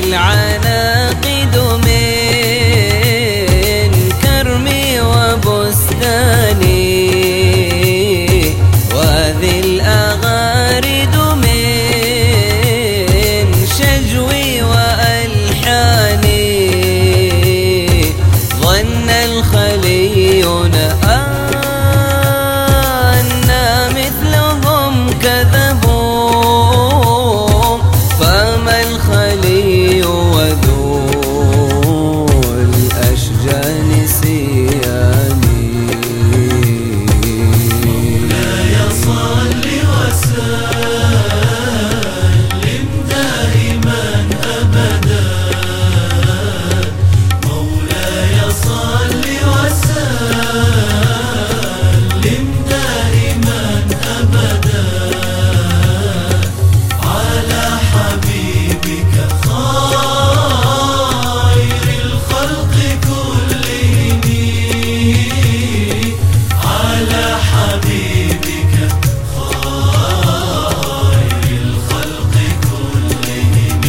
العناقد من كرمي وبستاني، وذي الأغارد من شجوي وألحاني. ظن الخليون أنا مثلهم كذبوا، فما الخلي وذو الأشجان سياني. مولاي صل وسلم دائما أبدا، مولاي صل وسلم دائما أبدا على حبيبك خير الخلق كلهم، على حبيبك خير الخلق كلهم.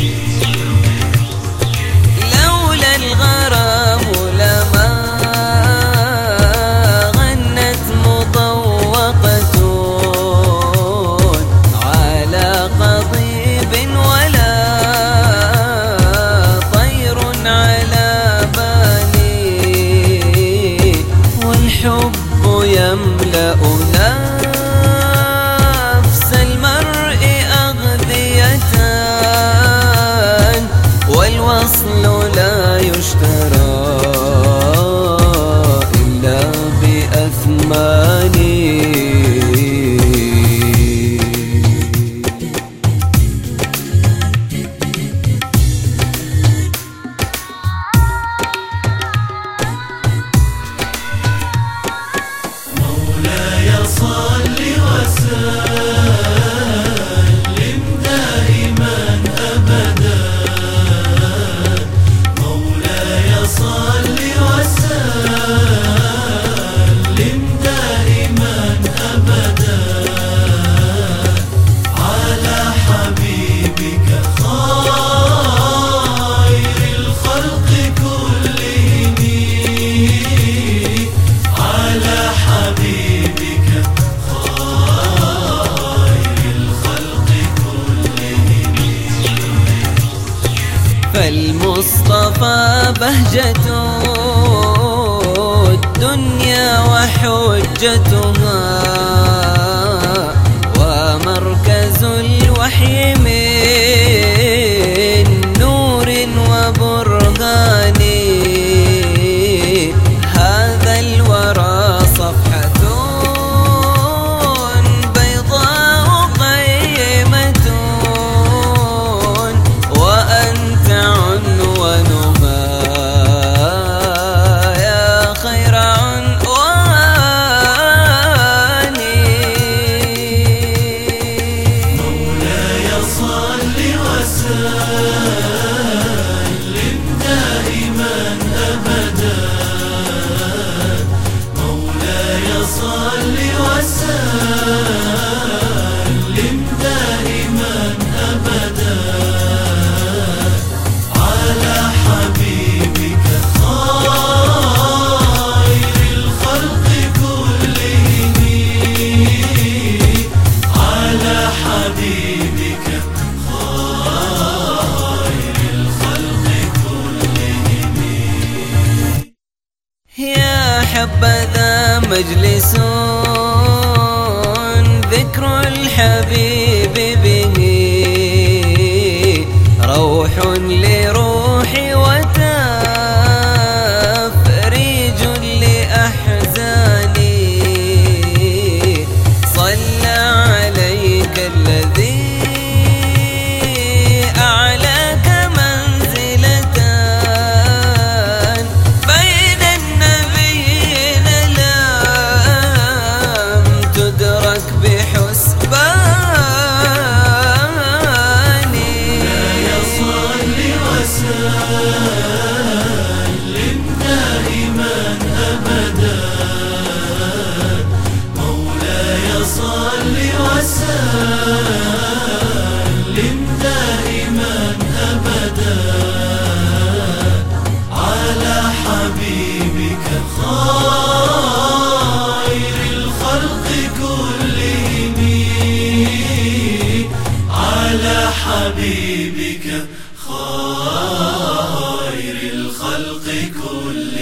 لولا الغرام لما غنت مطوقة على قضيب، ولا طير على بالي، والحب يملأ نفس المرء أغذية، والوصل لا يشترى إلا بأثماني. مولاي صل وسلم دائما أبدا، مولاي صل وسلم دائما أبدا على حبيبك خير الخلق كلهم، على حبيبك خير الخلق كلهم. فالمصطفى بهجة الدنيا وحجتها، ومركز الوحي من نور وبرهان. هذا الورى صفحة بيضاء قيمة، وأنت عنوانها يا خير عنواني. مولاي صل وسلم دائما أبدا، مولاي صل وسلم دائما أبدا على حبيبك خير الخلق كلهم، على حبيبك خير الخلق كلهم. يا حبذا مجلس ذكر الحبيب به، روح لروحي وتفريج لأحزاني. صلى عليك الذي أعلاك منزلة بين النبيين، لم تدرك بحسبان. حبيبك خير الخلق كلهم.